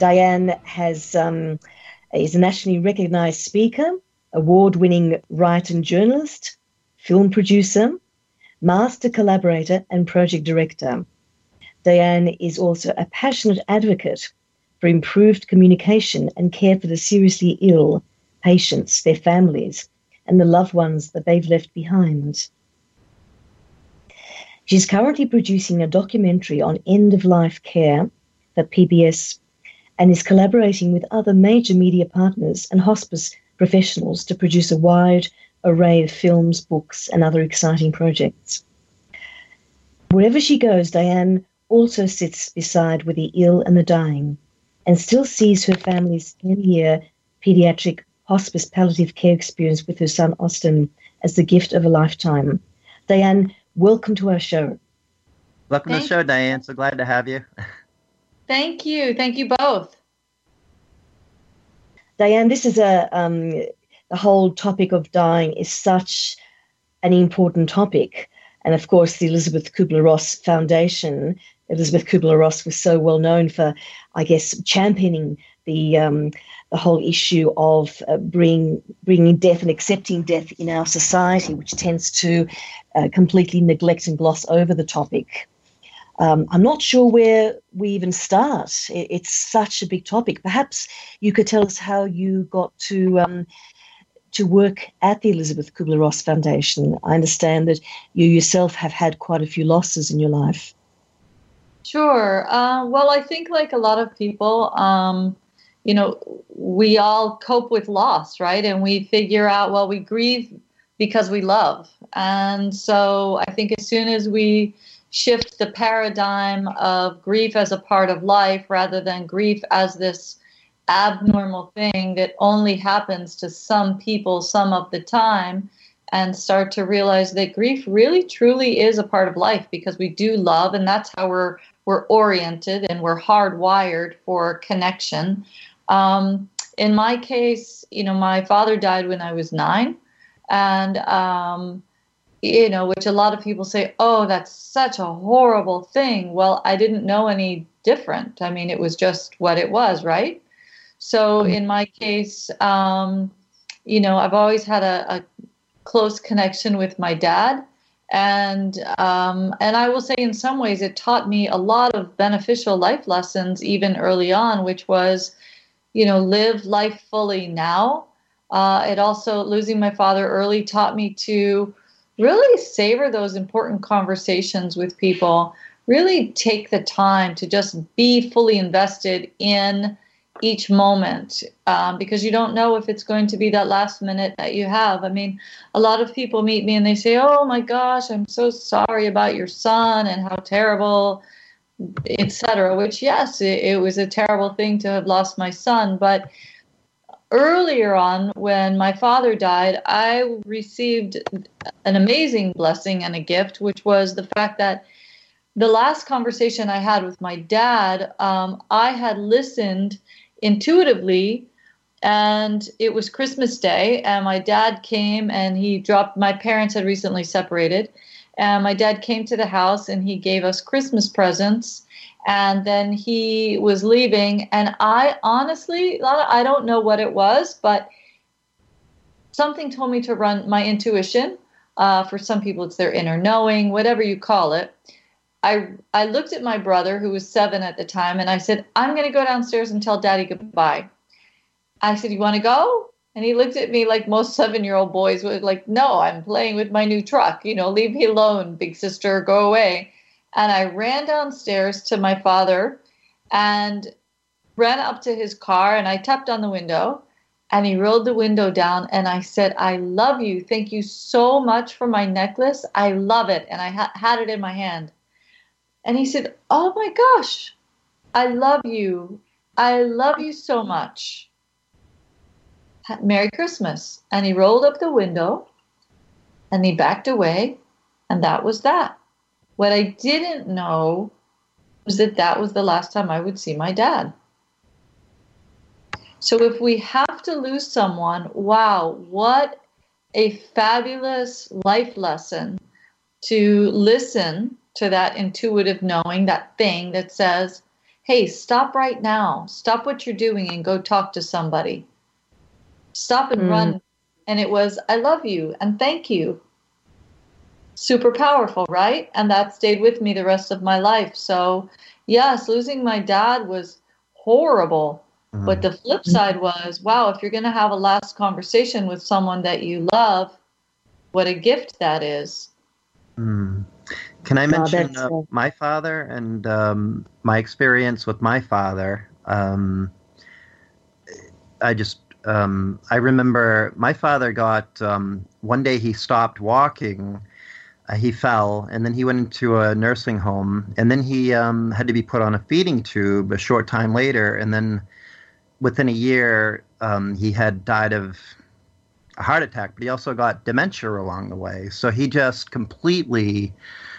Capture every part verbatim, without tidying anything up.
Diane has um, is a nationally recognized speaker, award-winning writer and journalist, film producer, master collaborator, and project director. Diane is also a passionate advocate for improved communication and care for the seriously ill patients, their families, and the loved ones that they've left behind. She's currently producing a documentary on end-of-life care for P B S and is collaborating with other major media partners and hospice professionals to produce a wide array of films, books, and other exciting projects. Wherever she goes, Diane also sits beside with the ill and the dying and still sees her family's ten-year pediatric hospice palliative care experience with her son Austin as the gift of a lifetime. Diane, welcome to our show. Welcome Thank to the show, Diane. So glad to have you. Thank you. Thank you both. Diane, this is a um, the whole topic of dying is such an important topic. And of course, the Elizabeth Kubler-Ross Foundation, Elizabeth Kubler-Ross was so well known for, I guess, championing the um, the whole issue of uh, bring, bringing death and accepting death in our society, which tends to uh, completely neglect and gloss over the topic. Um, I'm not sure where we even start. It, it's such a big topic. Perhaps you could tell us how you got to um, to work at the Elizabeth Kubler-Ross Foundation. I understand that you yourself have had quite a few losses in your life. Sure. Uh, well, I think like a lot of people, um, you know, we all cope with loss, right? And we figure out, well, we grieve because we love. And so I think as soon as we shift the paradigm of grief as a part of life rather than grief as this abnormal thing that only happens to some people some of the time, and start to realize that grief really truly is a part of life because we do love, and that's how we're we're oriented and we're hardwired for connection. Um, in my case, you know, my father died when I was nine, and um, you know, which a lot of people say, oh, that's such a horrible thing. Well, I didn't know any different. I mean, it was just what it was, right? So in my case, um, you know, I've always had a, a close connection with my dad. And um, and I will say in some ways it taught me a lot of beneficial life lessons even early on, which was, you know, live life fully now. Uh, it also, losing my father early taught me to really savor those important conversations with people, really take the time to just be fully invested in each moment, um, because you don't know if it's going to be that last minute that you have. I mean, a lot of people meet me and they say, oh my gosh, I'm so sorry about your son and how terrible, et cetera, which yes, it, it was a terrible thing to have lost my son. But earlier on, when my father died, I received an amazing blessing and a gift, which was the fact that the last conversation I had with my dad, um, I had listened intuitively, and it was Christmas Day, and my dad came and he dropped, my parents had recently separated, and my dad came to the house and he gave us Christmas presents, and then he was leaving, and I honestly, I don't know what it was, but something told me to run my intuition. Uh, for some people, it's their inner knowing, whatever you call it. I I looked at my brother, who was seven at the time, and I said, I'm going to go downstairs and tell Daddy goodbye. I said, you want to go? And he looked at me like most seven-year-old boys would, like, no, I'm playing with my new truck. You know, leave me alone, big sister, go away. And I ran downstairs to my father and ran up to his car, and I tapped on the window, and he rolled the window down, and I said, I love you. Thank you so much for my necklace. I love it. And I ha- had it in my hand. And he said, oh my gosh, I love you. I love you so much. Merry Christmas. And he rolled up the window and he backed away. And that was that. What I didn't know was that that was the last time I would see my dad. So if we have to lose someone, wow, what a fabulous life lesson to listen to that intuitive knowing, that thing that says, hey, stop right now. Stop what you're doing and go talk to somebody. Stop and mm. run. And it was, I love you and thank you. Super powerful, right? And that stayed with me the rest of my life. So, yes, losing my dad was horrible. Mm. But the flip side was, wow, if you're going to have a last conversation with someone that you love, what a gift that is. Mm. Can I mention uh, my father and um, my experience with my father? Um, I just, um, I remember my father got, um, one day he stopped walking, uh, he fell, and then he went into a nursing home, and then he um, had to be put on a feeding tube a short time later, and then within a year, um, he had died of a heart attack, but he also got dementia along the way. So he just completely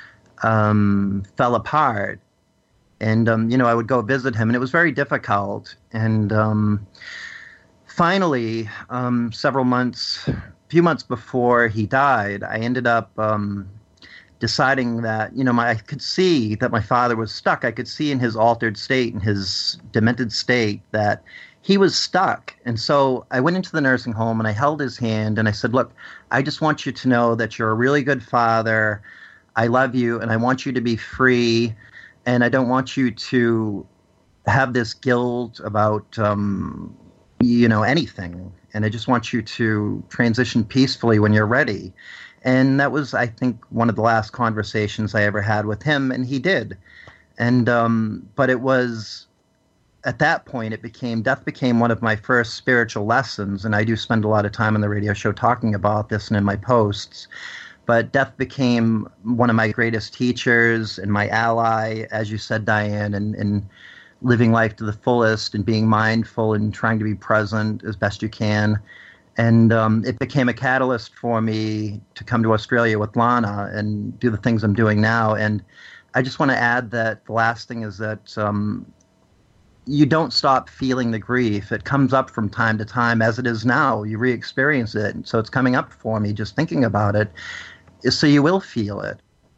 um, fell apart. And, um, you know, I would go visit him, and it was very difficult. And um, finally, um, several months, a few months before he died, I ended up um, deciding that, you know, my, I could see that my father was stuck. I could see in his altered state, in his demented state, that he was stuck. And so I went into the nursing home and I held his hand and I said, look, I just want you to know that you're a really good father. I love you and I want you to be free. And I don't want you to have this guilt about, um, you know, anything. And I just want you to transition peacefully when you're ready. And that was, I think, one of the last conversations I ever had with him. And he did. And, um, but it was, at that point, it became, death became one of my first spiritual lessons, and I do spend a lot of time on the radio show talking about this and in my posts, but death became one of my greatest teachers and my ally, as you said, Diane, and, and living life to the fullest and being mindful and trying to be present as best you can. And um, it became a catalyst for me to come to Australia with Lana and do the things I'm doing now. And I just want to add that the last thing is that um, you don't stop feeling the grief. It comes up from time to time, as it is now. You re-experience it. So it's coming up for me just thinking about it. So you will feel it.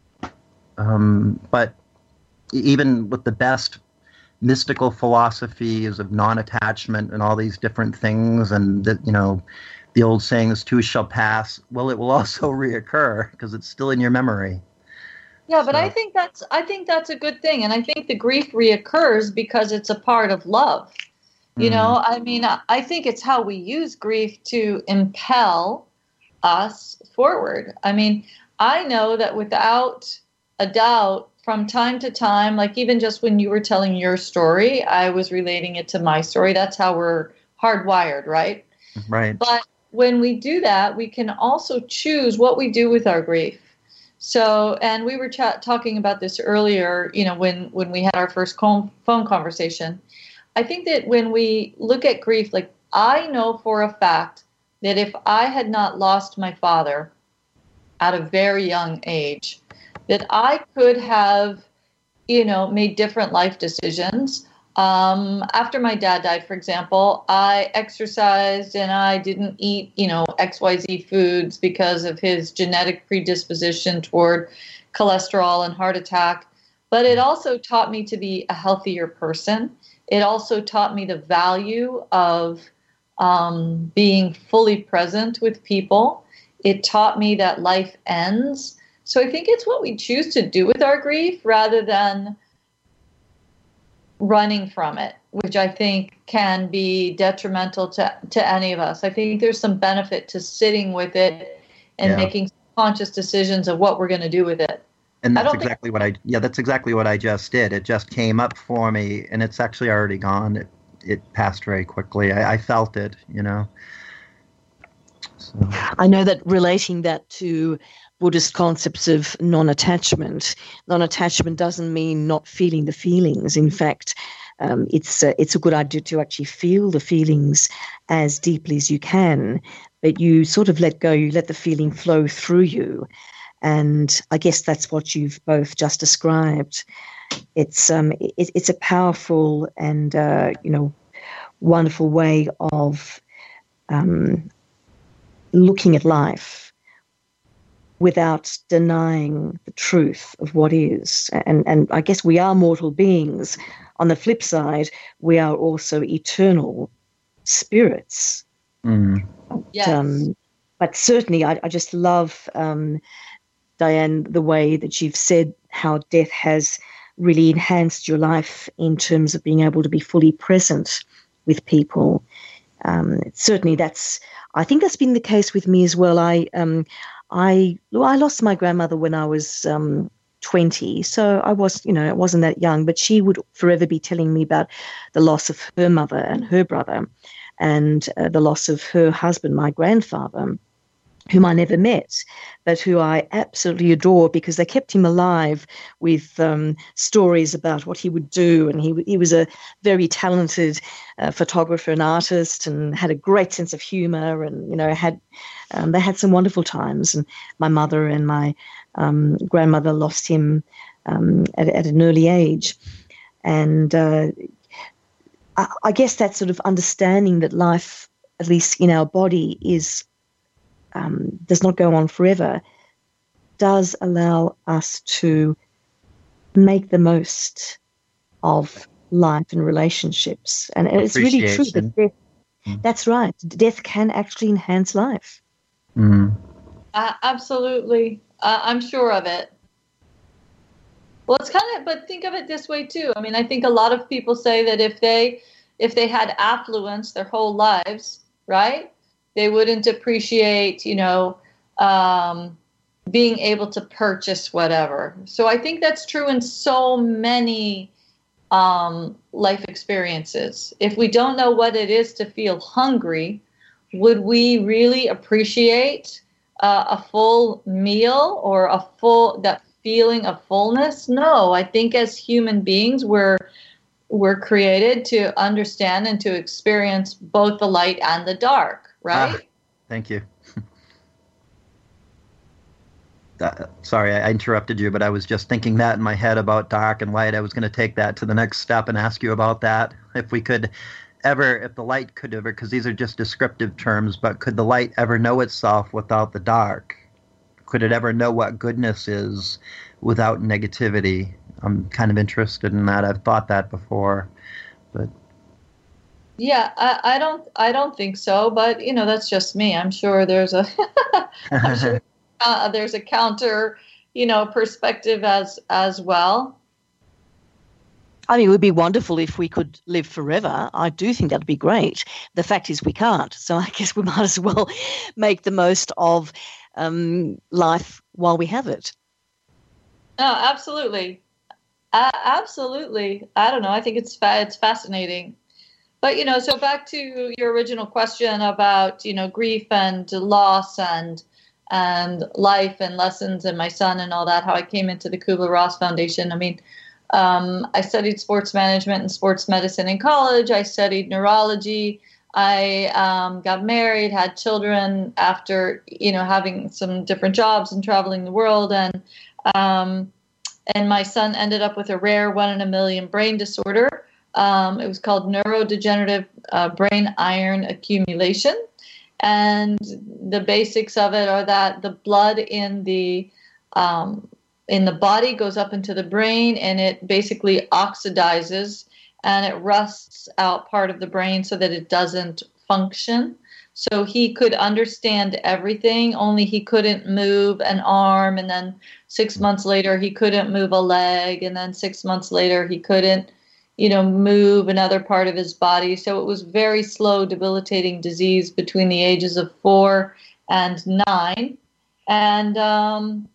Um, but even with the best mystical philosophies of non-attachment and all these different things, and that, you know, the old saying, "This too shall pass," well, it will also reoccur because it's still in your memory. Yeah, but so. I think that's I think that's a good thing, and I think the grief reoccurs because it's a part of love. You mm. know, I mean, I think it's how we use grief to impel us forward. I mean, I know that without a doubt, from time to time, like even just when you were telling your story, I was relating it to my story. That's how we're hardwired, right? Right. But when we do that, we can also choose what we do with our grief. So, and we were chat, talking about this earlier, you know, when, when we had our first com- phone conversation. I think that when we look at grief, like I know for a fact that if I had not lost my father at a very young age, that I could have, you know, made different life decisions. Um, after my dad died, for example, I exercised and I didn't eat, you know, X Y Z foods because of his genetic predisposition toward cholesterol and heart attack. But it also taught me to be a healthier person. It also taught me the value of um, being fully present with people. It taught me that life ends. So I think it's what we choose to do with our grief rather than running from it, which I think can be detrimental to, to any of us. I think there's some benefit to sitting with it and yeah. making conscious decisions of what we're going to do with it. And that's exactly think- what I, yeah, that's exactly what I just did. It just came up for me and it's actually already gone. It, it passed very quickly. I, I felt it, you know. So. I know that relating that to Buddhist concepts of non-attachment. Non-attachment doesn't mean not feeling the feelings. In fact, um, it's a, it's a good idea to actually feel the feelings as deeply as you can, but you sort of let go, you let the feeling flow through you. And I guess that's what you've both just described. It's um, it, it's a powerful and uh, you know, wonderful way of um, looking at life without denying the truth of what is. And and I guess we are mortal beings. on the flip side, we are also eternal spirits. Mm. Yes. Um, but certainly, I, I just love, um, Diane, the way that you've said how death has really enhanced your life in terms of being able to be fully present with people. Um, certainly, that's. I think that's been the case with me as well. I, um, I, I lost my grandmother when I was um, twenty, so I was, you know, I wasn't that young. But she would forever be telling me about the loss of her mother and her brother, and uh, the loss of her husband, my grandfather, whom I never met, but who I absolutely adore because they kept him alive with um, stories about what he would do. And he he was a very talented uh, photographer and artist, and had a great sense of humor. And you know, had um, they had some wonderful times. And my mother and my um, grandmother lost him um, at, at an early age, and uh, I, I guess that sort of understanding that life, at least in our body, is Um, does not go on forever, does allow us to make the most of life and relationships. And, and it's really true that death, mm. that's right, death can actually enhance life. Mm. Uh, absolutely. Uh, I'm sure of it. Well, it's kind of, but think of it this way too. I mean, I think a lot of people say that if they, if they had affluence their whole lives, right, they wouldn't appreciate, you know, um, being able to purchase whatever. So I think that's true in so many um, life experiences. If we don't know what it is to feel hungry, would we really appreciate uh, a full meal or a full, that feeling of fullness? No, I think as human beings, we're we're created to understand and to experience both the light and the dark. Right? Ah, thank you. uh, sorry, I interrupted you, but I was just thinking that in my head about dark and light. I was going to take that to the next step and ask you about that. If we could ever, if the light could ever, because these are just descriptive terms, but could the light ever know itself without the dark? Could it ever know what goodness is without negativity? I'm kind of interested in that. I've thought that before, but... Yeah, I, I don't, I don't think so. But you know, that's just me. I'm sure there's a, I'm sure uh, there's a counter, you know, perspective as as well. I mean, it would be wonderful if we could live forever. I do think that'd be great. The fact is, we can't. So I guess we might as well make the most of um, life while we have it. No, absolutely, uh, absolutely. I don't know. I think it's fa- it's fascinating. But, you know, so back to your original question about, you know, grief and loss and and life and lessons and my son and all that, how I came into the Kubler-Ross Foundation. I mean, um, I studied sports management and sports medicine in college. I studied neurology. I um, got married, had children after, you know, having some different jobs and traveling the world. And um, and my son ended up with a rare one in a million brain disorder. Um, it was called neurodegenerative uh, brain iron accumulation. And the basics of it are that the blood in the um, in the body goes up into the brain, and it basically oxidizes and it rusts out part of the brain so that it doesn't function. So he could understand everything, only he couldn't move an arm. And then six months later, he couldn't move a leg. And then six months later, he couldn't, you know, move another part of his body. So it was very slow, debilitating disease between the ages of four and nine. And, um,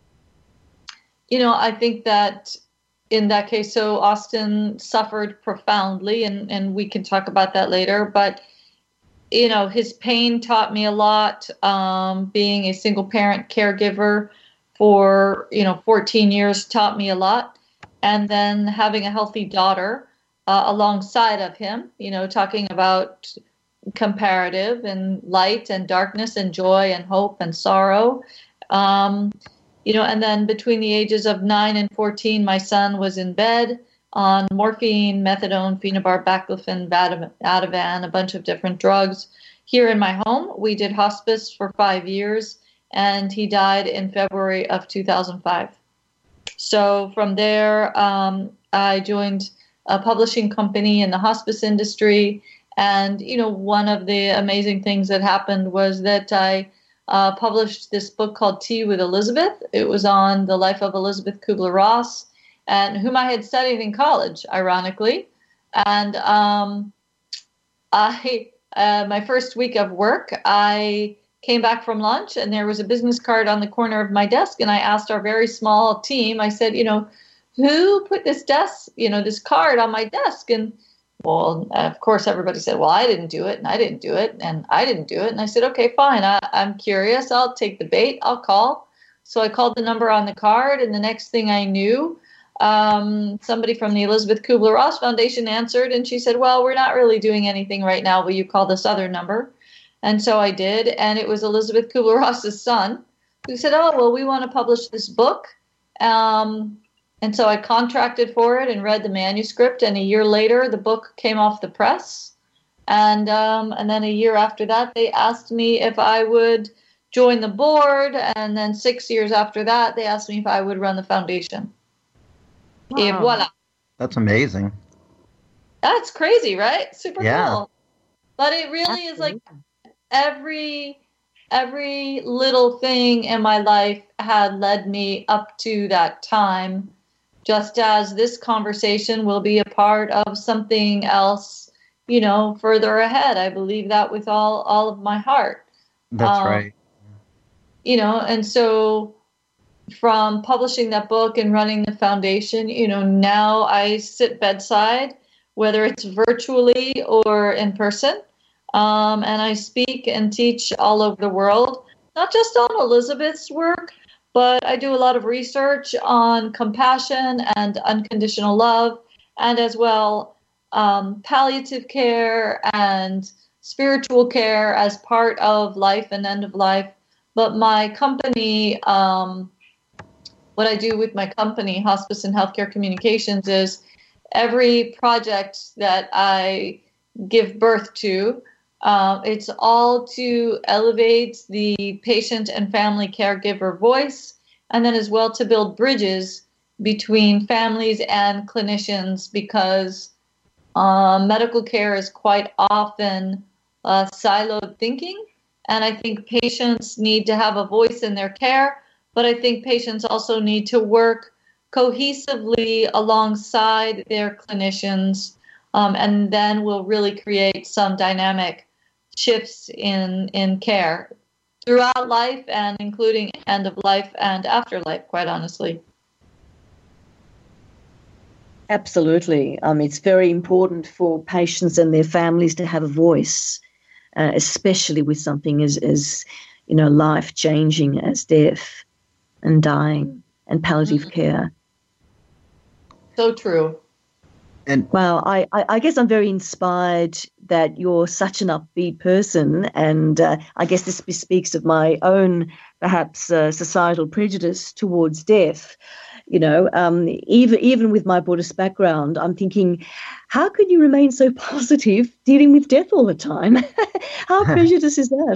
you know, I think that in that case, so Austin suffered profoundly, and, and we can talk about that later. But, you know, his pain taught me a lot. Um, being a single parent caregiver for, you know, fourteen years taught me a lot. And then having a healthy daughter uh, alongside of him, you know, talking about comparative and light and darkness and joy and hope and sorrow. Um, you know, and then between the ages of nine and fourteen, my son was in bed on morphine, methadone, phenobarb, baclofen, Ativan, a bunch of different drugs. Here in my home, we did hospice for five years, and he died in February of two thousand five. So from there, um, I joined a publishing company in the hospice industry. And, you know, one of the amazing things that happened was that I uh, published this book called Tea with Elizabeth. It was on the life of Elizabeth Kubler-Ross, and whom I had studied in college, ironically. And um, I, uh, my first week of work, I came back from lunch and there was a business card on the corner of my desk. And I asked our very small team, I said, you know, who put this desk, you know, this card on my desk? And well, of course, everybody said, well, I didn't do it, and I didn't do it, and I didn't do it. And I said, okay, fine. I, I'm curious. I'll take the bait. I'll call. So I called the number on the card, and the next thing I knew, um, somebody from the Elizabeth Kubler-Ross Foundation answered, and she said, well, we're not really doing anything right now. Will you call this other number? And so I did, and it was Elizabeth Kubler-Ross's son who said, oh, well, we want to publish this book. Um, And so I contracted for it and read the manuscript. And a year later, the book came off the press. And um, and then a year after that, they asked me if I would join the board. And then six years after that, they asked me if I would run the foundation. Wow. Et voila. That's amazing. That's crazy, right? Super Yeah. cool. But it really Absolutely. is like every every little thing in my life had led me up to that time. Just as this conversation will be a part of something else, you know, further ahead. I believe that with all, all of my heart. That's um, right. You know, and so from publishing that book and running the foundation, you know, now I sit bedside, whether it's virtually or in person, um, and I speak and teach all over the world, not just on Elizabeth's work, but I do a lot of research on compassion and unconditional love, and as well um, palliative care and spiritual care as part of life and end of life. But my company, um, what I do with my company, Hospice and Healthcare Communications, is every project that I give birth to, Uh, it's all to elevate the patient and family caregiver voice, and then as well to build bridges between families and clinicians, because uh, medical care is quite often uh, siloed thinking. And I think patients need to have a voice in their care, but I think patients also need to work cohesively alongside their clinicians, um, and then we'll really create some dynamic shifts in, in care throughout life, and including end of life and afterlife, quite honestly. Absolutely. Um, it's very important for patients and their families to have a voice, uh, especially with something as, as you know, life-changing as death and dying and palliative mm-hmm. care. So true. And well, I, I guess I'm very inspired that you're such an upbeat person, and uh, I guess this speaks of my own, perhaps, uh, societal prejudice towards death. You know, um, even even with my Buddhist background, I'm thinking, how can you remain so positive dealing with death all the time? How prejudiced is that?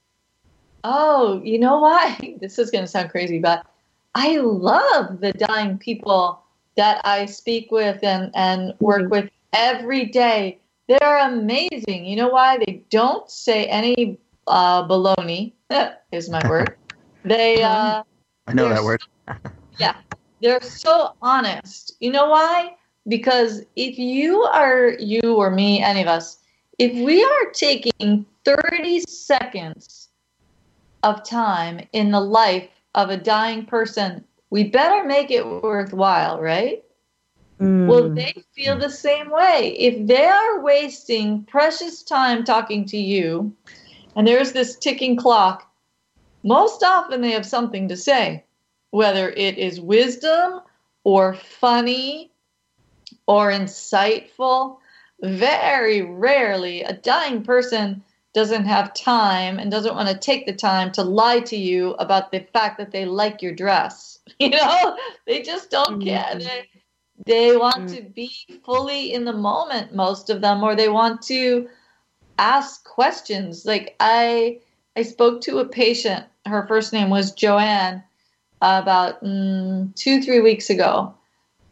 Oh, you know what? This is going to sound crazy, but I love the dying people that I speak with and, and work with every day. They're amazing. You know why? They don't say any uh, baloney, is my word. They, uh, I know that word. Yeah, they're so honest. You know why? Because if you are, you or me, any of us, if we are taking thirty seconds of time in the life of a dying person, we better make it worthwhile, right? Mm. Well, they feel the same way. If they are wasting precious time talking to you, and there's this ticking clock, most often they have something to say, whether it is wisdom or funny or insightful. Very rarely a dying person doesn't have time and doesn't want to take the time to lie to you about the fact that they like your dress. You know, they just don't mm-hmm. care. They, they want mm-hmm. to be fully in the moment, most of them, or they want to ask questions. Like I, I spoke to a patient, her first name was Joanne, about mm, two, three weeks ago.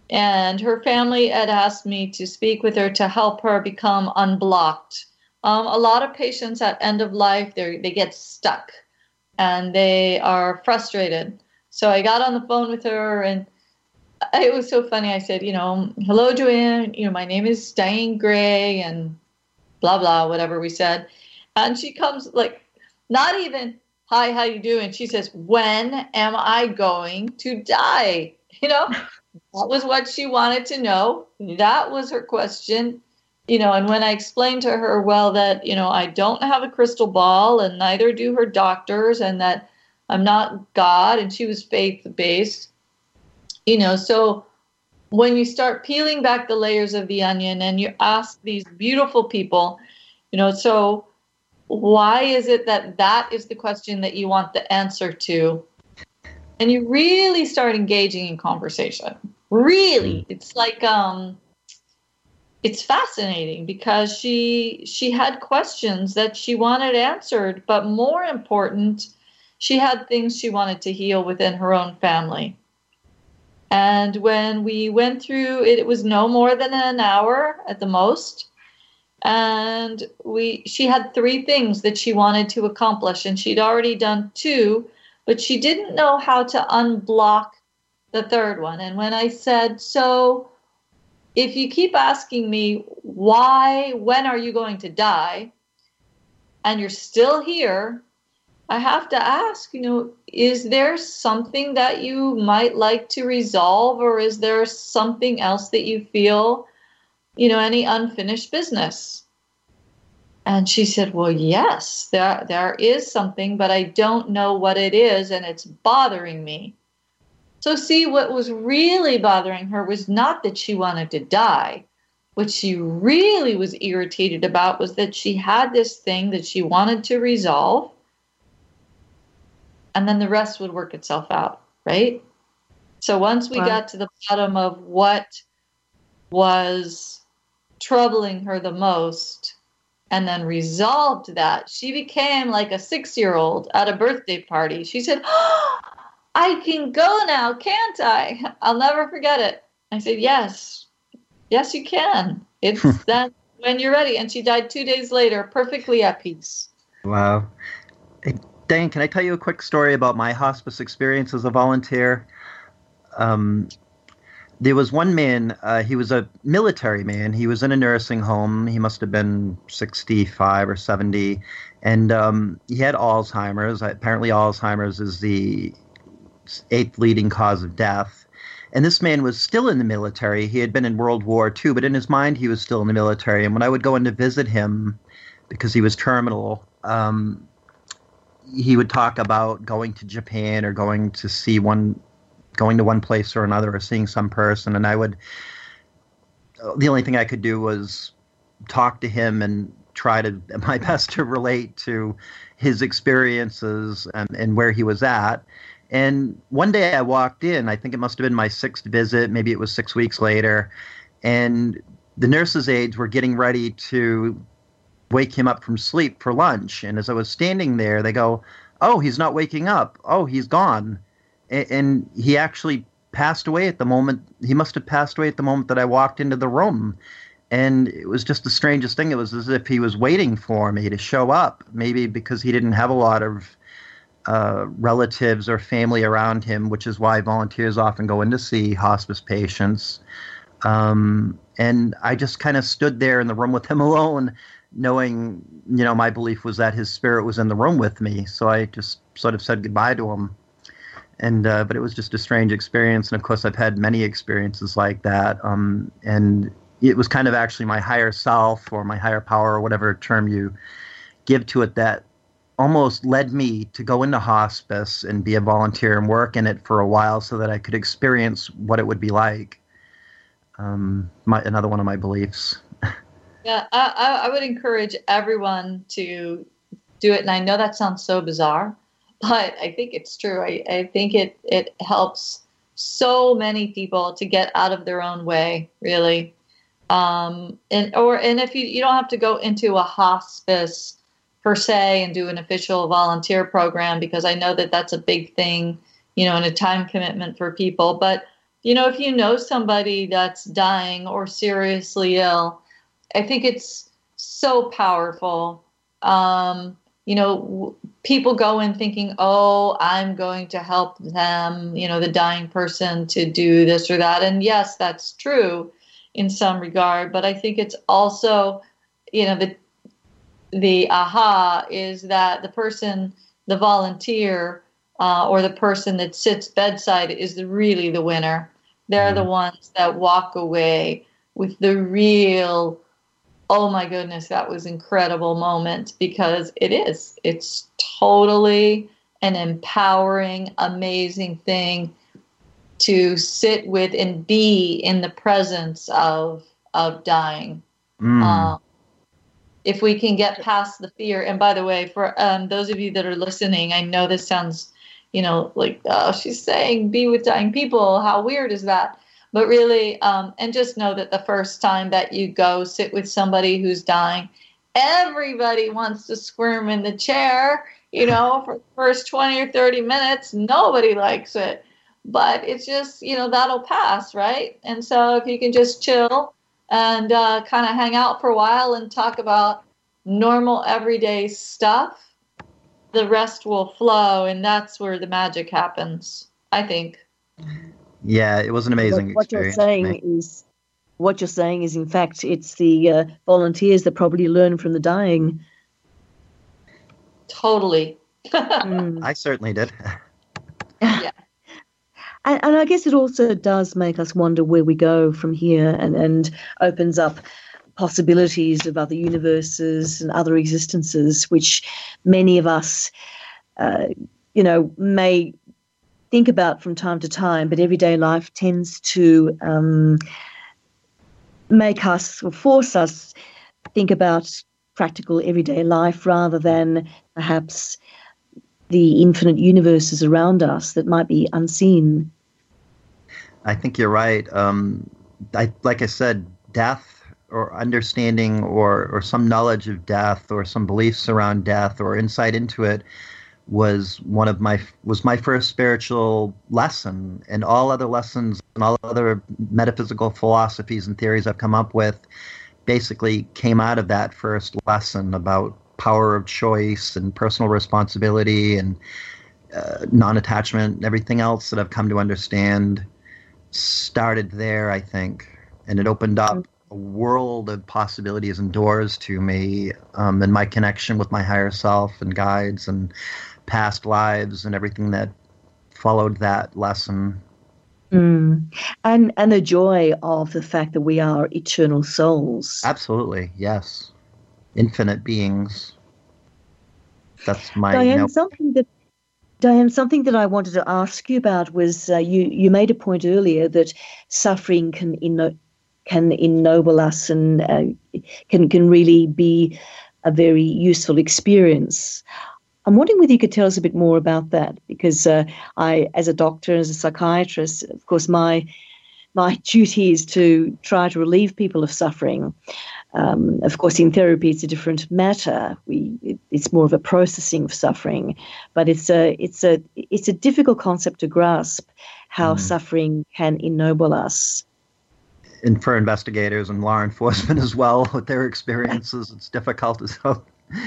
and her family had asked me to speak with her to help her become unblocked. Um, a lot of patients at end of life, they they get stuck and they are frustrated. So I got on the phone with her, and it was so funny. I said, you know, hello, Joanne. You know, my name is Diane Gray, and blah, blah, whatever we said. And she comes like, not even, hi, how you doing? She says, when am I going to die? You know, that was what she wanted to know. That was her question. You know, and when I explained to her, well, that, you know, I don't have a crystal ball and neither do her doctors, and that I'm not God, and she was faith-based, you know, so when you start peeling back the layers of the onion and you ask these beautiful people, you know, so why is it that that is the question that you want the answer to? And you really start engaging in conversation. Really, it's like, um, it's fascinating because she she had questions that she wanted answered, but more important, she had things she wanted to heal within her own family. And when we went through it, it was no more than an hour at the most. And we she had three things that she wanted to accomplish, and she'd already done two, but she didn't know how to unblock the third one. And when I said, so if you keep asking me why, when are you going to die, and you're still here, I have to ask, you know, is there something that you might like to resolve, or is there something else that you feel, you know, any unfinished business? And she said, well, yes, there, there is something, but I don't know what it is, and it's bothering me. So see, what was really bothering her was not that she wanted to die. What she really was irritated about was that she had this thing that she wanted to resolve, and then the rest would work itself out, right? So once we wow. got to the bottom of what was troubling her the most, and then resolved that, she became like a six-year-old at a birthday party. She said, oh, I can go now, can't I? I'll never forget it. I said, yes, yes, you can. It's then when you're ready. And she died two days later, perfectly at peace. Wow. Hey, Diane, can I tell you a quick story about my hospice experience as a volunteer? Um, there was one man, uh, he was a military man. He was in a nursing home. He must have been sixty-five or seventy. And um, he had Alzheimer's. Apparently Alzheimer's is the eighth leading cause of death. And this man was still in the military. He had been in World War Two, but in his mind he was still in the military. And when I would go in to visit him, because he was terminal, um, he would talk about going to Japan or going to see one, going to one place or another, or seeing some person. And I would, the only thing I could do was talk to him and try to my best to relate to his experiences and, and where he was at. And one day I walked in, I think it must have been my sixth visit, maybe it was six weeks later, and the nurses' aides were getting ready to wake him up from sleep for lunch. And as I was standing there, they go, oh, he's not waking up. Oh, he's gone. And, and he actually passed away at the moment. He must have passed away at the moment that I walked into the room. And it was just the strangest thing. It was as if he was waiting for me to show up, maybe because he didn't have a lot of Uh, relatives or family around him, which is why volunteers often go in to see hospice patients. Um, and I just kind of stood there in the room with him alone, knowing, you know, my belief was that his spirit was in the room with me. So I just sort of said goodbye to him. And uh, but it was just a strange experience. And of course, I've had many experiences like that. Um, and it was kind of actually my higher self or my higher power or whatever term you give to it that almost led me to go into hospice and be a volunteer and work in it for a while so that I could experience what it would be like. Um, my, another one of my beliefs. Yeah, I, I would encourage everyone to do it. And I know that sounds so bizarre, but I think it's true. I, I think it, it helps so many people to get out of their own way, really. Um, and, or, and if you, you don't have to go into a hospice per se and do an official volunteer program, because I know that that's a big thing, you know, and a time commitment for people. But you know, if you know somebody that's dying or seriously ill, I think it's so powerful. Um, you know, w- people go in thinking, oh, I'm going to help them, you know, the dying person to do this or that. And yes, that's true in some regard. But I think it's also, you know, the the aha is that the person, the volunteer, uh, or the person that sits bedside is the, really the winner. They're the ones that walk away with the real, oh my goodness, that was incredible moment, because it is. It's totally an empowering, amazing thing to sit with and be in the presence of of dying. Mm. Um, if we can get past the fear, and by the way, for um, those of you that are listening, I know this sounds, you know, like, oh, she's saying be with dying people. How weird is that? But really, um, and just know that the first time that you go sit with somebody who's dying, everybody wants to squirm in the chair, you know, for the first twenty or thirty minutes. Nobody likes it. But it's just, you know, that'll pass, right? And so if you can just chill and uh, kind of hang out for a while and talk about normal everyday stuff, the rest will flow, and that's where the magic happens, I think. Yeah, it was an amazing what, what experience. What you're saying is, what you're saying is, in fact, it's the uh, volunteers that probably learn from the dying. Totally. mm. I certainly did. Yeah. And, and I guess it also does make us wonder where we go from here, and, and opens up possibilities of other universes and other existences, which many of us, uh, you know, may think about from time to time, but everyday life tends to um, make us or force us think about practical everyday life rather than perhaps the infinite universes around us that might be unseen. I think you're right. Um, I, like I said, death or understanding or, or some knowledge of death or some beliefs around death or insight into it was one of my was my first spiritual lesson, and all other lessons and all other metaphysical philosophies and theories I've come up with basically came out of that first lesson about power of choice and personal responsibility and uh, non-attachment and everything else that I've come to understand started there, I think. And it opened up a world of possibilities and doors to me, um, and my connection with my higher self and guides and past lives and everything that followed that lesson. Mm. And and the joy of the fact that we are eternal souls. Absolutely, yes. Infinite beings. That's my Diane, no- something that Diane, something that I wanted to ask you about was uh, you you made a point earlier that suffering can inno- can ennoble us and uh, can can really be a very useful experience. I'm wondering whether you could tell us a bit more about that, because uh, I, as a doctor, as a psychiatrist, of course, my my duty is to try to relieve people of suffering. Um, of course, in therapy, it's a different matter. We it, it's more of a processing of suffering, but it's a it's a it's a difficult concept to grasp how mm. suffering can ennoble us. And for investigators and law enforcement as well, with their experiences, it's difficult as well.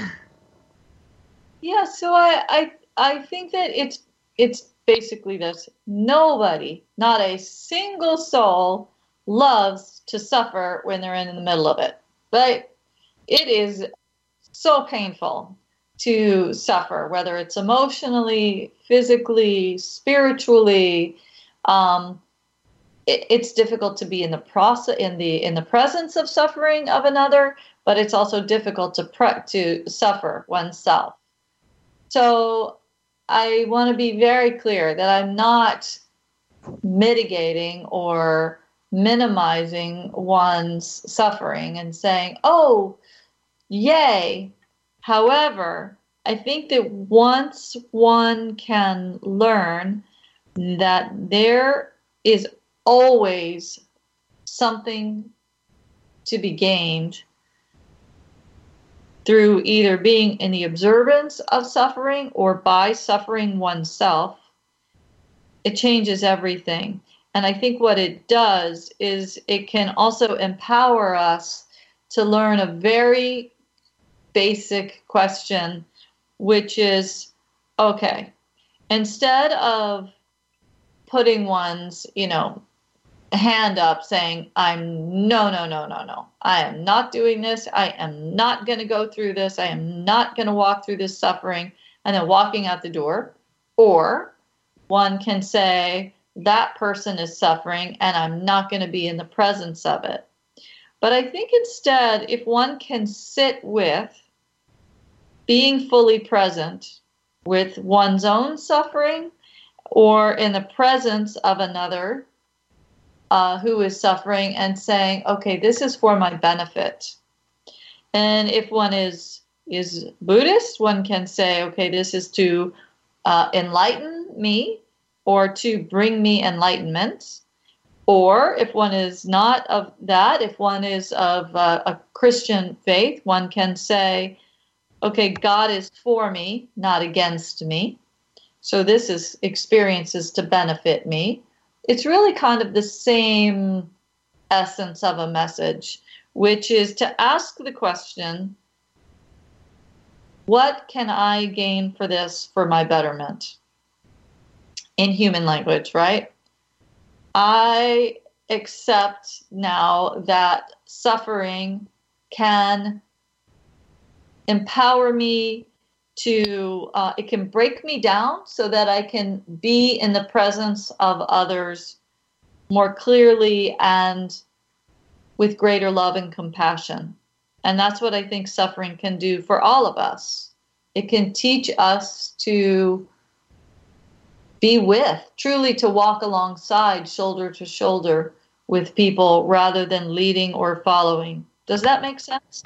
Yeah, so I, I I think that it's it's basically this. Nobody, not a single soul, loves to suffer when they're in the middle of it. Right? It is so painful to suffer, whether it's emotionally, physically, spiritually. Um, it, it's difficult to be in the process, in the in the presence of suffering of another, but it's also difficult to pre- to suffer oneself. So I want to be very clear that I'm not mitigating or minimizing one's suffering and saying, oh, yay. However, I think that once one can learn that there is always something to be gained through either being in the observance of suffering or by suffering oneself, it changes everything. And I think what it does is it can also empower us to learn a very basic question, which is, okay, instead of putting one's, you know, hand up saying, I'm no, no, no, no, no, I am not doing this. I am not going to go through this. I am not going to walk through this suffering, and then walking out the door. Or one can say, that person is suffering and I'm not going to be in the presence of it. But I think instead, if one can sit with being fully present with one's own suffering, or in the presence of another uh, who is suffering, and saying, okay, this is for my benefit. And if one is is Buddhist, one can say, okay, this is to uh, enlighten me, or to bring me enlightenment. Or if one is not of that, if one is of uh, a Christian faith, one can say, okay, God is for me, not against me. So this is experiences to benefit me. It's really kind of the same essence of a message, which is to ask the question, what can I gain for this for my betterment? In human language, right? I accept now that suffering can empower me to, uh, it can break me down so that I can be in the presence of others more clearly and with greater love and compassion. And that's what I think suffering can do for all of us. It can teach us to be with, truly to walk alongside, shoulder to shoulder with people rather than leading or following. Does that make sense?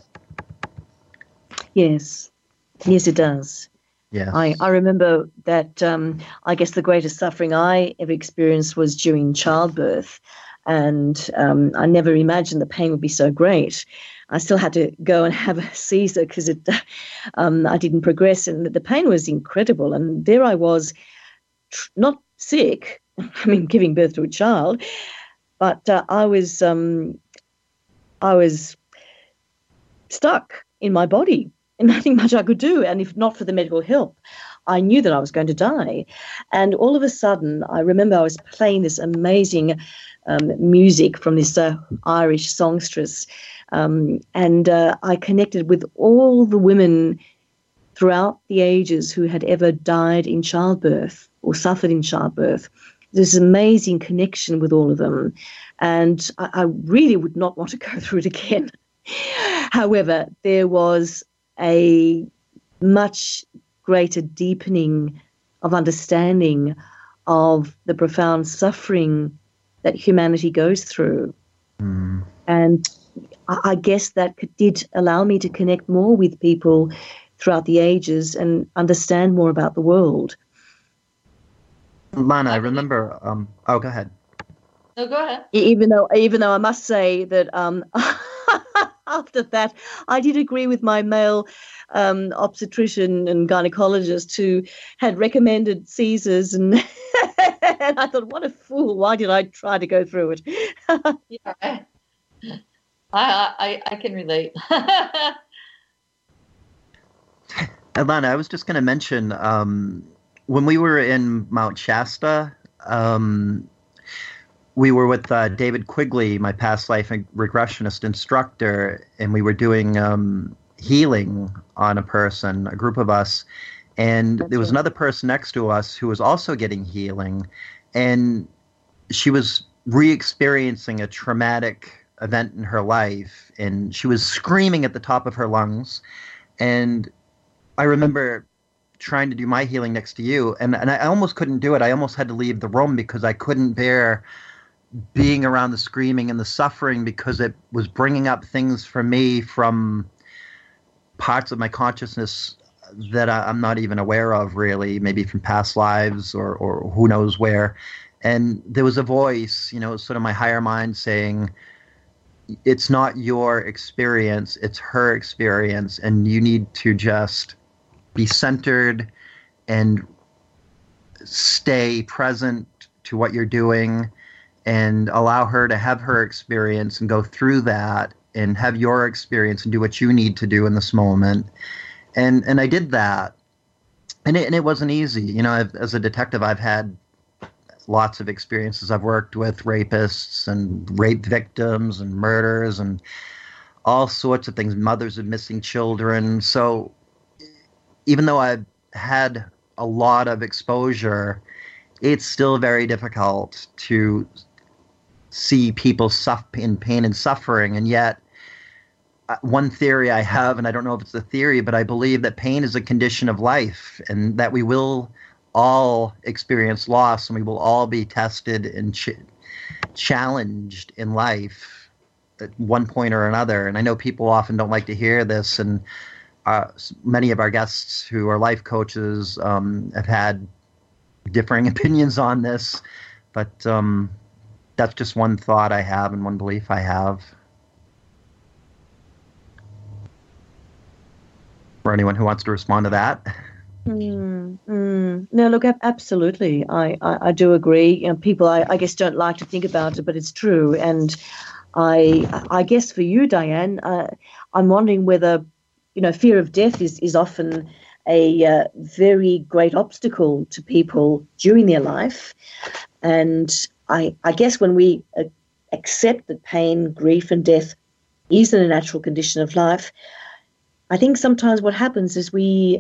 Yes. Yes, it does. Yeah. I, I remember that um, I guess the greatest suffering I ever experienced was during childbirth. And um, I never imagined the pain would be so great. I still had to go and have a Caesar because it, um, I didn't progress, and the pain was incredible. And there I was, tr- not sick, I mean, giving birth to a child, but uh, I was, um, I was stuck in my body, and nothing much I could do. And if not for the medical help, I knew that I was going to die. And all of a sudden, I remember I was playing this amazing um, music from this uh, Irish songstress, um, and uh, I connected with all the women throughout the ages who had ever died in childbirth or suffered in childbirth. There's an amazing connection with all of them. And I, I really would not want to go through it again. However, there was a much greater deepening of understanding of the profound suffering that humanity goes through. Mm. And I, I guess that could, did allow me to connect more with people throughout the ages and understand more about the world. Lana, I remember. Um, oh, go ahead. No, go ahead. Even though, even though I must say that um, after that, I did agree with my male um, obstetrician and gynecologist who had recommended Caesars, and, and I thought, what a fool! Why did I try to go through it? Yeah, I, I, I can relate. Alana, I was just going to mention, um, when we were in Mount Shasta, um, we were with uh, David Quigley, my past life regressionist instructor, and we were doing um, healing on a person, a group of us, and there was another person next to us who was also getting healing, and she was re-experiencing a traumatic event in her life, and she was screaming at the top of her lungs, and I remember trying to do my healing next to you, and, and I almost couldn't do it. I almost had to leave the room because I couldn't bear being around the screaming and the suffering, because it was bringing up things for me from parts of my consciousness that I, I'm not even aware of, really, maybe from past lives or, or who knows where. And there was a voice, you know, sort of my higher mind saying, it's not your experience, it's her experience, and you need to just be centered and stay present to what you're doing and allow her to have her experience and go through that and have your experience and do what you need to do in this moment. And and I did that. And it, and it wasn't easy. You know, I've, as a detective, I've had lots of experiences. I've worked with rapists and rape victims and murders and all sorts of things, mothers of missing children. So even though I've had a lot of exposure, it's still very difficult to see people suffer in pain and suffering. And yet, uh, one theory I have, and I don't know if it's a theory, but I believe that pain is a condition of life, and that we will all experience loss, and we will all be tested and ch- challenged in life at one point or another. And I know people often don't like to hear this, and uh, many of our guests who are life coaches um, have had differing opinions on this, but um, that's just one thought I have and one belief I have. For anyone who wants to respond to that. Mm, mm. No, look, absolutely. I, I, I do agree. You know, people, I, I guess, don't like to think about it, but it's true. And I I guess for you, Diane, uh, I'm wondering whether, you know, fear of death is, is often a uh, very great obstacle to people during their life. And I, I guess when we uh, accept that pain, grief, and death is a natural condition of life, I think sometimes what happens is we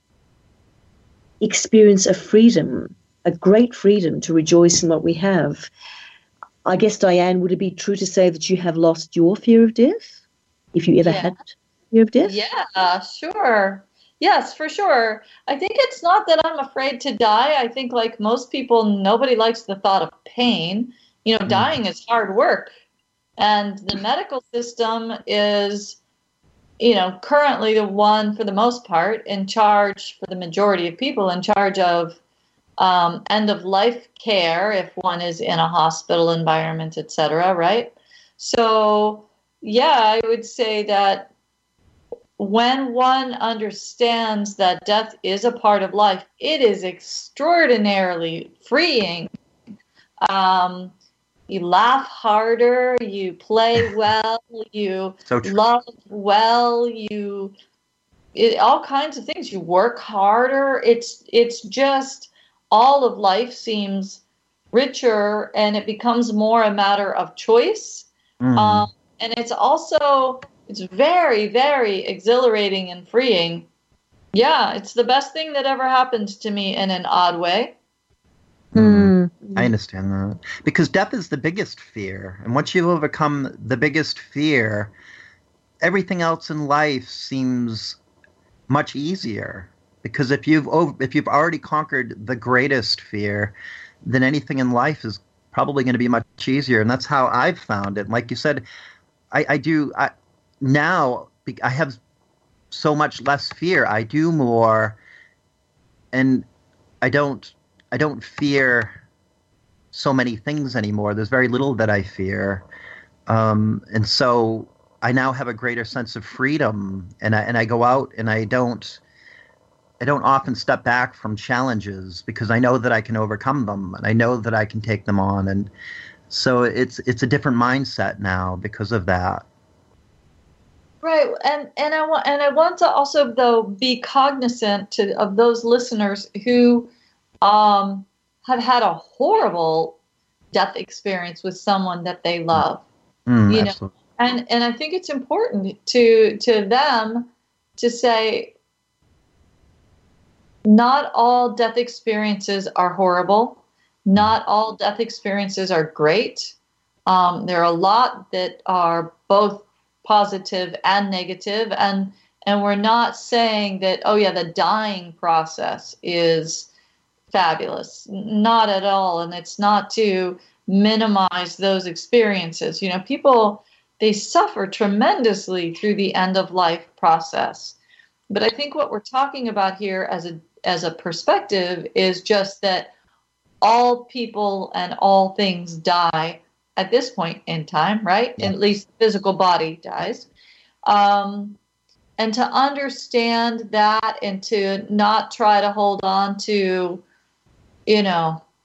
experience a freedom, a great freedom to rejoice in what we have. I guess, Diane, would it be true to say that you have lost your fear of death, if you ever Yeah. had fear of death? Yeah, sure. Yes, for sure. I think it's not that I'm afraid to die. I think, like most people, nobody likes the thought of pain. You know, Mm. dying is hard work. And the medical system is, you know, currently the one, for the most part, in charge, for the majority of people, in charge of um, end-of-life care if one is in a hospital environment, et cetera, right? So, yeah, I would say that when one understands that death is a part of life, it is extraordinarily freeing. Um, you laugh harder, you play well, you So love well, you it, all kinds of things. You work harder. It's it's just all of life seems richer, and it becomes more a matter of choice. Mm. Um, and it's also it's very, very exhilarating and freeing. Yeah, it's the best thing that ever happened to me in an odd way. Mm. I understand that. Because death is the biggest fear. And once you overcome the biggest fear, everything else in life seems much easier. Because if you've over, if you've already conquered the greatest fear, then anything in life is probably going to be much easier. And that's how I've found it. Like you said, I, I do I, now I have so much less fear. I do more, and I don't I don't fear so many things anymore. There's very little that I fear, um, and so I now have a greater sense of freedom. And I and I go out and I don't I don't often step back from challenges because I know that I can overcome them and I know that I can take them on. And so it's it's a different mindset now because of that. Right, and and I want and I want to also though be cognizant to of those listeners who um, have had a horrible death experience with someone that they love. Mm, you know, absolutely. and and I think it's important to to them to say, not all death experiences are horrible. Not all death experiences are great. Um, there are a lot that are both positive and negative, and and we're not saying that, oh yeah, the dying process is fabulous. Not at all. And it's not to minimize those experiences. You know, people, they suffer tremendously through the end of life process. But I think what we're talking about here as a as a perspective is just that all people and all things die at this point in time, right? Yeah. At least the physical body dies. Um, and to understand that and to not try to hold on to, you know,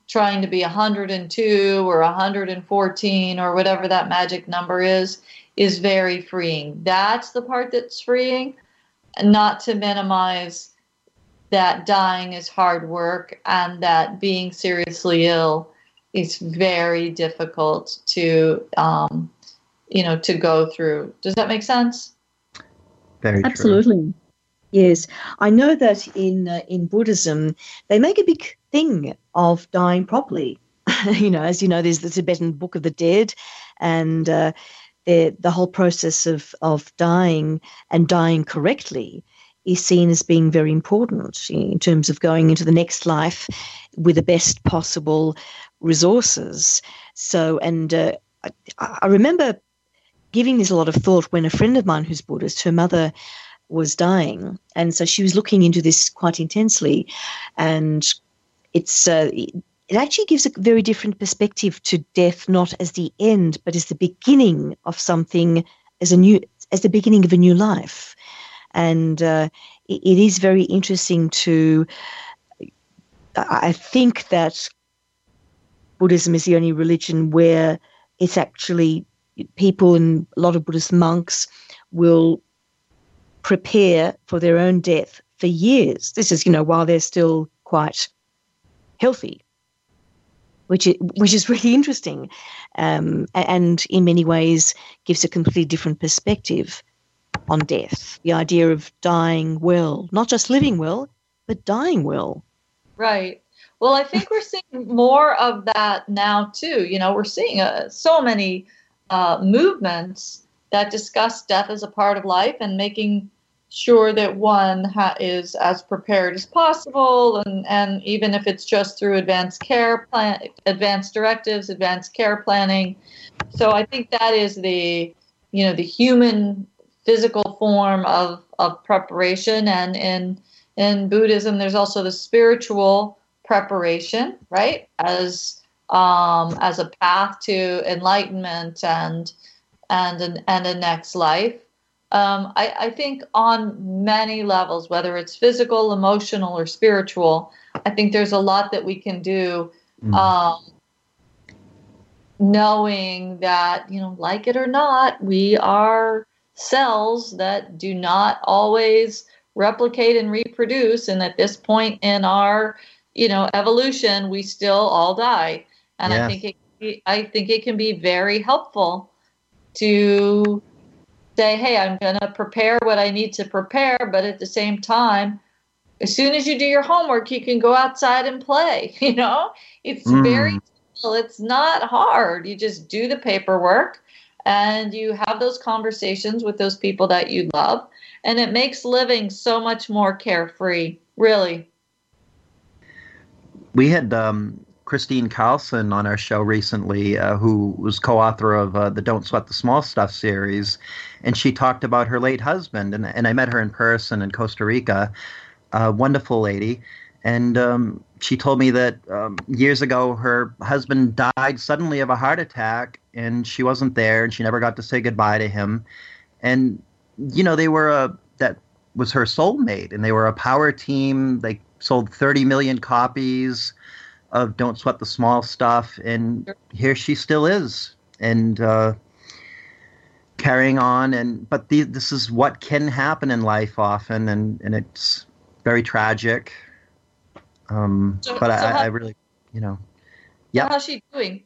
trying to be one hundred two or one hundred fourteen or whatever that magic number is, is very freeing. That's the part that's freeing, not to minimize that dying is hard work and that being seriously ill is very difficult to, um, you know, to go through. Does that make sense? Very true. Absolutely. Yes. I know that in uh, in Buddhism, they make a big thing of dying properly. You know, as you know, there's the Tibetan Book of the Dead, and uh, the the whole process of, of dying and dying correctly is seen as being very important in terms of going into the next life with the best possible resources. So, and uh, I, I remember giving this a lot of thought when a friend of mine who's Buddhist, her mother was dying, and so she was looking into this quite intensely, and it's uh, it actually gives a very different perspective to death, not as the end, but as the beginning of something, as a new, as the beginning of a new life. And uh, it, it is very interesting to, I think that Buddhism is the only religion where it's actually, people and a lot of Buddhist monks will prepare for their own death for years. This is, you know, while they're still quite healthy, which is, which is really interesting, um, and in many ways gives a completely different perspective on death. The idea of dying well, not just living well, but dying well. Right. Well, I think we're seeing more of that now too. You know, we're seeing uh, so many uh, movements that discuss death as a part of life and making sure that one ha- is as prepared as possible, and, and even if it's just through advanced care plan, advanced directives, advanced care planning. So I think that is the, you know, the human physical form of, of preparation. And in in Buddhism, there's also the spiritual preparation, right, as um, as a path to enlightenment and and an, and a next life. Um, I, I think on many levels, whether it's physical, emotional, or spiritual, I think there's a lot that we can do, mm. um, knowing that, you know, like it or not, we are cells that do not always replicate and reproduce. And at this point in our, you know, evolution, we still all die. And yes. I think it, I think it can be very helpful to say, hey, I'm going to prepare what I need to prepare, but at the same time, as soon as you do your homework, you can go outside and play. You know, it's mm. very simple. It's not hard. You just do the paperwork and you have those conversations with those people that you love, and it makes living so much more carefree, really. We had um, Christine Carlson on our show recently, uh, who was co-author of uh, the Don't Sweat the Small Stuff series, and she talked about her late husband, and, and I met her in person in Costa Rica, a wonderful lady, and um, she told me that um, years ago her husband died suddenly of a heart attack, and she wasn't there, and she never got to say goodbye to him, and, you know, they were a, that was her soulmate, and they were a power team. They sold thirty million copies of Don't Sweat the Small Stuff, and here she still is, and uh, carrying on. And but the, this is what can happen in life often, and, and it's very tragic. Um, so, but so I, how, I really, you know, yeah. So how's she doing?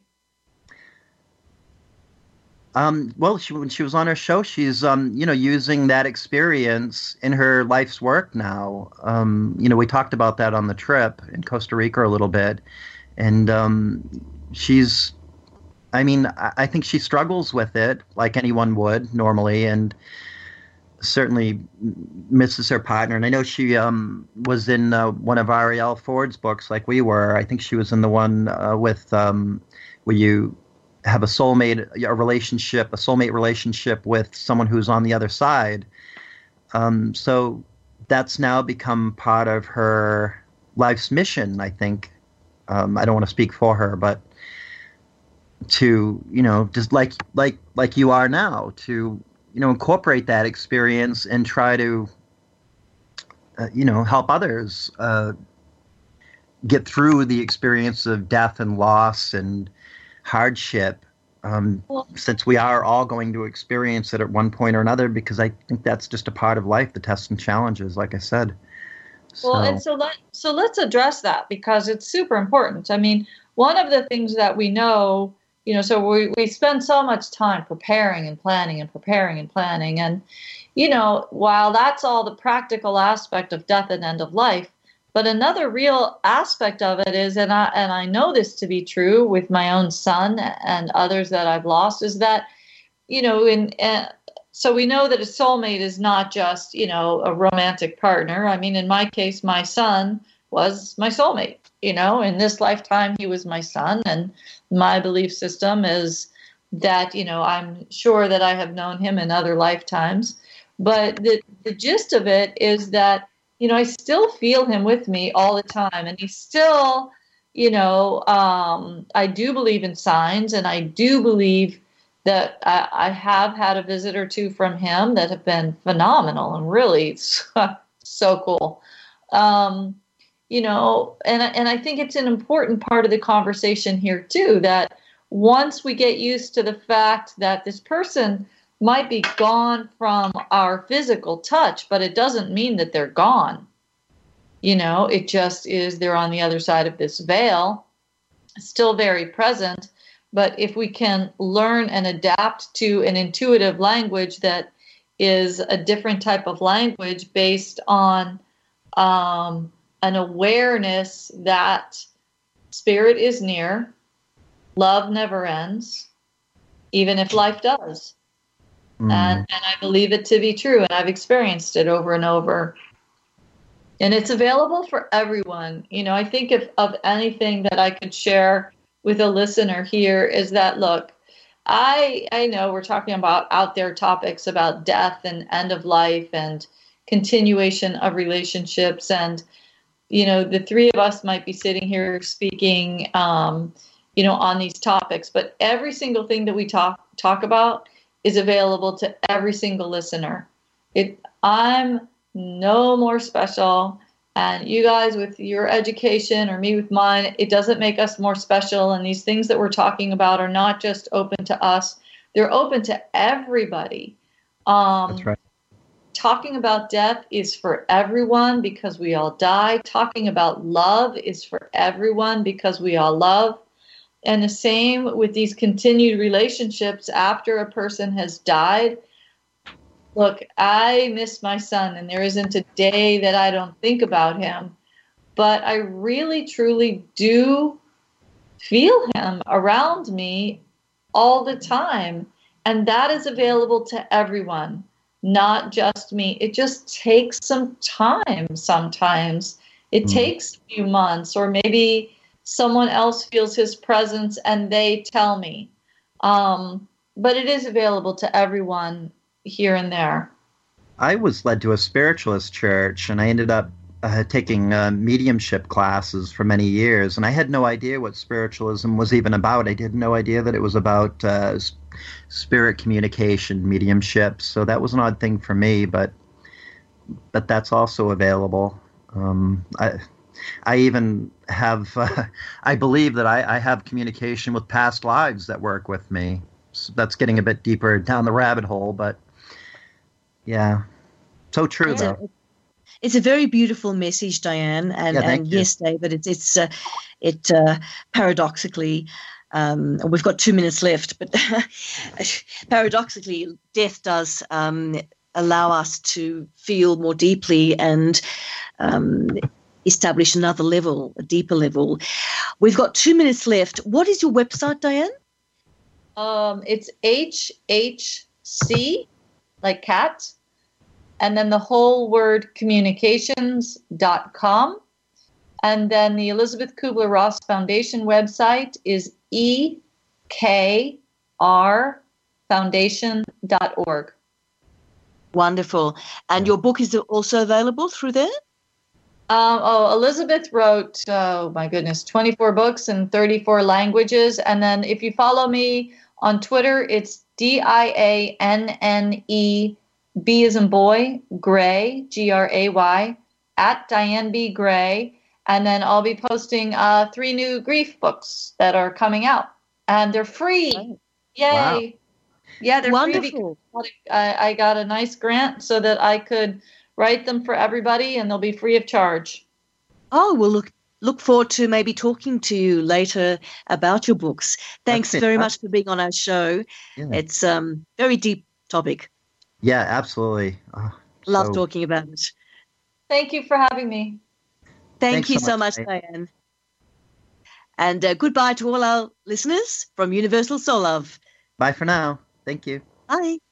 Um, well, she, when she was on her show, she's, um, you know, using that experience in her life's work now. Um, you know, we talked about that on the trip in Costa Rica a little bit. And um, she's, I mean, I, I think she struggles with it like anyone would normally, and certainly misses her partner. And I know she um, was in uh, one of Arielle Ford's books like we were. I think she was in the one uh, with um, where you have a soulmate, a relationship, a soulmate relationship with someone who's on the other side. Um, so that's now become part of her life's mission, I think. Um, I don't want to speak for her, but to, you know, just like, like, like you are now, to, you know, incorporate that experience and try to, uh, you know, help others, uh, get through the experience of death and loss and hardship, um, well, since we are all going to experience it at one point or another, because I think that's just a part of life, the tests and challenges, like I said. So. Well, and so let so let's address that, because it's super important. I mean, one of the things that we know, you know, so we, we spend so much time preparing and planning and preparing and planning. And, you know, while that's all the practical aspect of death and end of life, but another real aspect of it is, and I, and I know this to be true with my own son and others that I've lost, is that, you know, in, uh, so we know that a soulmate is not just, you know, a romantic partner. I mean, in my case, my son was my soulmate. You know, in this lifetime, he was my son, and my belief system is that, you know, I'm sure that I have known him in other lifetimes. But the, the gist of it is that, you know, I still feel him with me all the time, and he's still, you know, um, I do believe in signs, and I do believe that I, I have had a visit or two from him that have been phenomenal and really so cool. Um, you know, and, and I think it's an important part of the conversation here too, that once we get used to the fact that this person might be gone from our physical touch, but it doesn't mean that they're gone. You know, it just is they're on the other side of this veil, still very present. But if we can learn and adapt to an intuitive language that is a different type of language based on um, an awareness that spirit is near, love never ends, even if life does. Mm. And, and I believe it to be true, and I've experienced it over and over. And it's available for everyone. You know, I think if of anything that I could share with a listener here is that, look, I I know we're talking about out there topics about death and end of life and continuation of relationships. And, you know, the three of us might be sitting here speaking, um, you know, on these topics. But every single thing that we talk talk about is available to every single listener. It I'm no more special. And you guys with your education or me with mine, it doesn't make us more special. And these things that we're talking about are not just open to us. They're open to everybody. Um, That's right. Talking about death is for everyone because we all die. Talking about love is for everyone because we all love. And the same with these continued relationships after a person has died. Look, I miss my son, and there isn't a day that I don't think about him. But I really, truly do feel him around me all the time. And that is available to everyone, not just me. It just takes some time sometimes. It mm. takes a few months, or maybe someone else feels his presence and they tell me. Um, but it is available to everyone here and there. I was led to a spiritualist church, and I ended up uh, taking uh, mediumship classes for many years, and I had no idea what spiritualism was even about. I had no idea that it was about uh, spirit communication, mediumship, so that was an odd thing for me, but but that's also available. Um, I I even have, uh, I believe that I, I have communication with past lives that work with me. So that's getting a bit deeper down the rabbit hole, but yeah, so true, though. A, it's a very beautiful message, Diane, and, yeah, and yes, David, it's it's uh, it uh, paradoxically, um, we've got two minutes left, but paradoxically, death does um, allow us to feel more deeply and um, establish another level, a deeper level. We've got two minutes left. What is your website, Diane? Um, it's H H C. Like cat, and then the whole word communications dot com. And then the Elizabeth Kubler-Ross Foundation website is E K R foundation dot org. Wonderful. And your book is also available through there? Um, oh, Elizabeth wrote, oh my goodness, twenty-four books in thirty-four languages. And then if you follow me on Twitter, it's D I A N N E B as in boy, Gray, G R A Y, at Diane B. Gray. And then I'll be posting uh, three new grief books that are coming out, and they're free. Oh. Yay! Wow. Yeah, they're Wonderful. free because I, I got a nice grant so that I could write them for everybody, and they'll be free of charge. Oh, we'll look look forward to maybe talking to you later about your books. Thanks very much for being on our show. Yeah. It's um very deep topic. Yeah, absolutely. Oh, Love so... talking about it. Thank you for having me. Thank Thanks you so so much, much, Diane. And uh, goodbye to all our listeners from Universal Soul Love. Bye for now. Thank you. Bye.